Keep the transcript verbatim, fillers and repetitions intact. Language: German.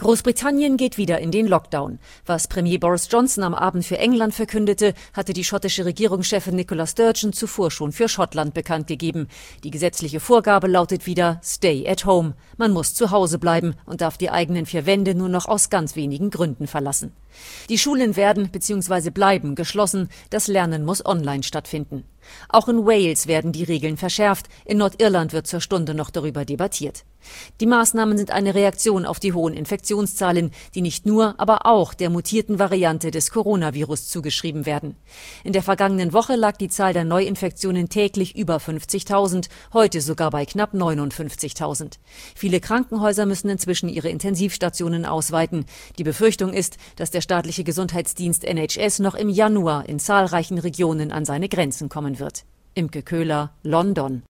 Großbritannien geht wieder in den Lockdown. Was Premier Boris Johnson am Abend für England verkündete, hatte die schottische Regierungschefin Nicola Sturgeon zuvor schon für Schottland bekannt gegeben. Die gesetzliche Vorgabe lautet wieder Stay at home. Man muss zu Hause bleiben und darf die eigenen vier Wände nur noch aus ganz wenigen Gründen verlassen. Die Schulen werden bzw. bleiben geschlossen. Das Lernen muss online stattfinden. Auch in Wales werden die Regeln verschärft. In Nordirland wird zur Stunde noch darüber debattiert. Die Maßnahmen sind eine Reaktion auf die hohen Infektionszahlen, die nicht nur, aber auch der mutierten Variante des Coronavirus zugeschrieben werden. In der vergangenen Woche lag die Zahl der Neuinfektionen täglich über fünfzigtausend, heute sogar bei knapp neunundfünfzigtausend. Viele Krankenhäuser müssen inzwischen ihre Intensivstationen ausweiten. Die Befürchtung ist, dass der staatliche Gesundheitsdienst N H S noch im Januar in zahlreichen Regionen an seine Grenzen kommen wird. Imke Köhler, London.